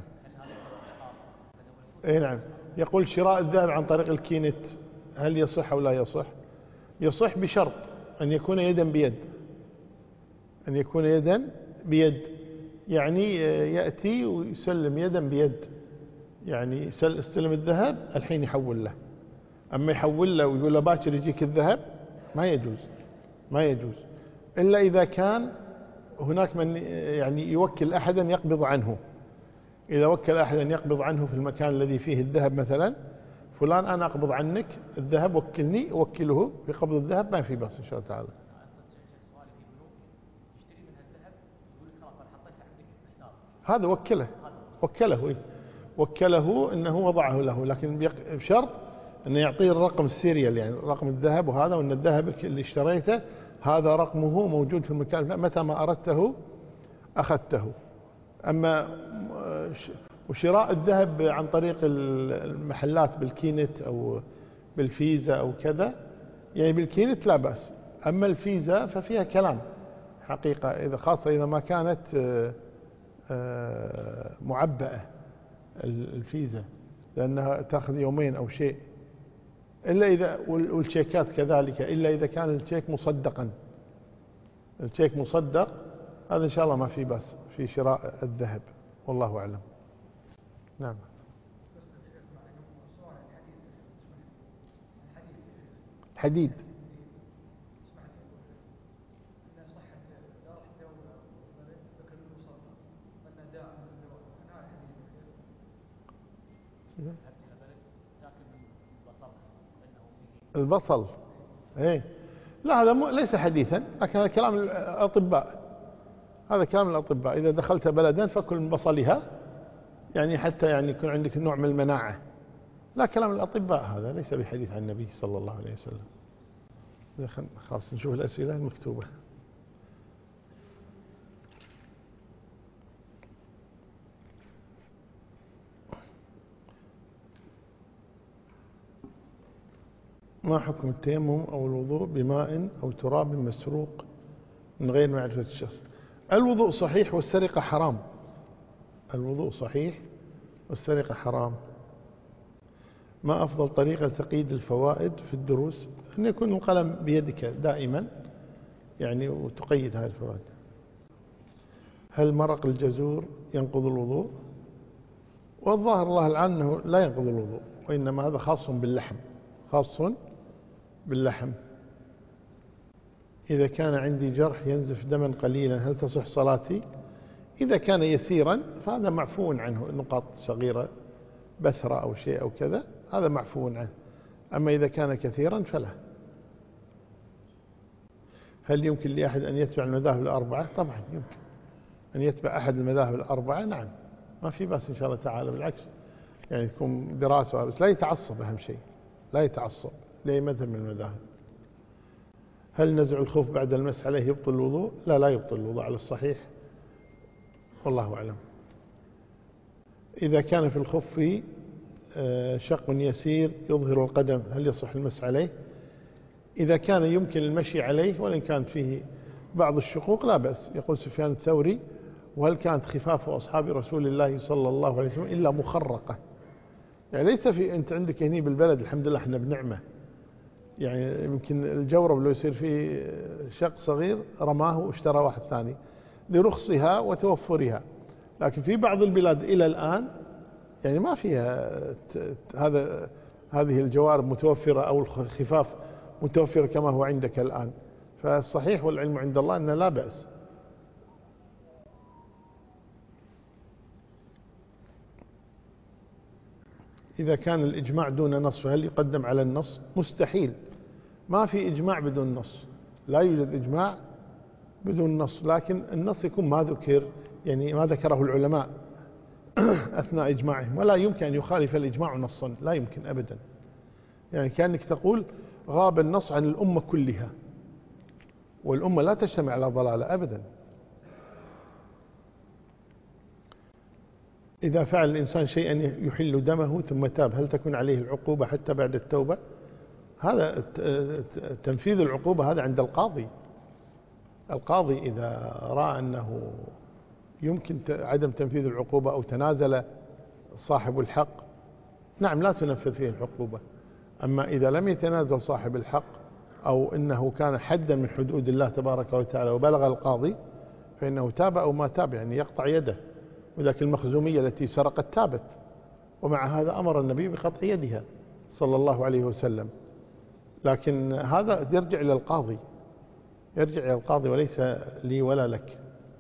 أي نعم. يقول شراء الذهب عن طريق الكينت هل يصح أو لا يصح؟ يصح بشرط أن يكون يدا بيد، أن يكون يدا بيد، يعني يأتي ويسلم يدا بيد، يعني يستلم الذهب الحين يحول له. أما يحول له ويقول له باكر يجيك الذهب، ما يجوز، ما يجوز إلا إذا كان هناك من يعني يوكل أحدا يقبض عنه. إذا وكل أحدا يقبض عنه في المكان الذي فيه الذهب، مثلا فلان أنا أقبض عنك الذهب، وكلني، وكله في قبض الذهب، ما في بس إن شاء الله تعالى. هذا وكله، وكله وكله أنه وضعه له، لكن بشرط أنه يعطيه الرقم السيريال، يعني رقم الذهب، وهذا وأن الذهب اللي اشتريته هذا رقمه موجود في المكان، متى ما أردته أخذته. أما وشراء الذهب عن طريق المحلات بالكينت أو بالفيزا أو كذا، يعني بالكينت لا بأس، أما الفيزا ففيها كلام حقيقة، إذا خاصة إذا ما كانت معبأة الفيزا، لأنها تأخذ يومين أو شيء، إلا إذا، والشيكات كذلك، إلا إذا كان الشيك مصدقا، الشيك مصدق، هذا إن شاء الله ما في بأس في شراء الذهب، والله أعلم. نعم. الحديد البصل، ايه لا هذا ليس حديثا، لكن هذا كلام الأطباء، هذا كلام الأطباء. إذا دخلت بلدا فكل من بصلها، يعني حتى يعني يكون عندك نوع من المناعة، لا كلام الأطباء، هذا ليس بحديث عن النبي صلى الله عليه وسلم. خلاص نشوف الأسئلة المكتوبة. ما حكم التيمم أو الوضوء بماء أو تراب مسروق من غير معرفة الشخص؟ الوضوء صحيح والسرقة حرام، الوضوء صحيح والسرقة حرام. ما أفضل طريقة تقييد الفوائد في الدروس؟ أن يكون القلم بيدك دائما، يعني وتقيد هذه الفوائد. هل مرق الجزور ينقض الوضوء؟ والظاهر الله العالم أنه لا ينقض الوضوء، وإنما هذا خاص باللحم، خاص باللحم. إذا كان عندي جرح ينزف دما قليلا هل تصح صلاتي؟ إذا كان يسيرا فهذا معفو عنه، نقاط صغيرة بثرة أو شيء أو كذا، هذا معفو عنه. أما إذا كان كثيرا فلا. هل يمكن لأحد أن يتبع المذاهب الأربعة؟ طبعا يمكن أن يتبع أحد المذاهب الأربعة، نعم ما في بأس إن شاء الله تعالى، بالعكس يعني تكون دراسة، بس لا يتعصب، أهم شيء لا يتعصب لأي مذهب من المذاهب. هل نزع الخف بعد المسح عليه يبطل الوضوء؟ لا لا يبطل الوضوء على الصحيح، والله أعلم. إذا كان في الخف شق يسير يظهر القدم هل يصح المسح عليه؟ إذا كان يمكن المشي عليه وإن كانت فيه بعض الشقوق لا بأس. يقول سفيان الثوري: وهل كانت خفاف أصحاب رسول الله صلى الله عليه وسلم إلا مخرقة؟ يعني ليس في، أنت عندك هني بالبلد الحمد لله احنا بنعمة، يعني يمكن الجورب لو يصير فيه شق صغير رماه واشترى واحد ثاني، لرخصها وتوفرها. لكن في بعض البلاد إلى الآن يعني ما فيها هذا هذه الجوارب متوفرة أو الخفاف متوفرة كما هو عندك الآن. فالصحيح والعلم عند الله أن لا بأس. إذا كان الإجماع دون نص فهل يقدم على النص؟ مستحيل، ما في إجماع بدون نص، لا يوجد إجماع بدون نص، لكن النص يكون ما ذكر، يعني ما ذكره العلماء أثناء إجماعهم، ولا يمكن أن يخالف الإجماع نصا، لا يمكن أبدا. يعني كأنك تقول غاب النص عن الأمة كلها، والأمة لا تجتمع على ضلالة أبدا. إذا فعل الإنسان شيئا يحل دمه ثم تاب هل تكون عليه العقوبة حتى بعد التوبة؟ هذا تنفيذ العقوبة هذا عند القاضي. القاضي إذا رأى أنه يمكن عدم تنفيذ العقوبة أو تنازل صاحب الحق، نعم لا تنفذ فيه العقوبة. أما إذا لم يتنازل صاحب الحق أو إنه كان حدا من حدود الله تبارك وتعالى وبلغ القاضي فإنه تاب أو ما تاب، يعني يقطع يده. وذاك المخزومية التي سرقت تابت، ومع هذا أمر النبي بقطع يدها صلى الله عليه وسلم. لكن هذا يرجع إلى القاضي، يرجع إلى القاضي وليس لي ولا لك.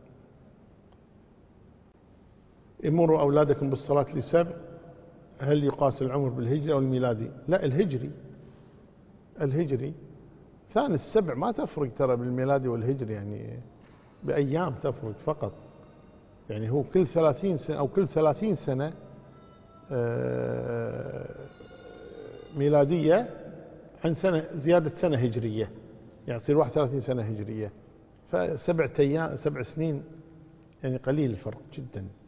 امروا أولادكم بالصلاة لسبع، هل يقاس العمر بالهجري أو الميلادي؟ لا، الهجري. الهجري ثاني السبع ما تفرق ترى بالميلادي والهجري، يعني بأيام تفرق فقط. يعني هو كل ثلاثين سنة أو كل ثلاثين سنة ميلادية عن سنة زيادة سنة هجرية، يعني تصير واحد وثلاثين سنة هجرية. فسبع أيام سبع سنين يعني قليل الفرق جدا.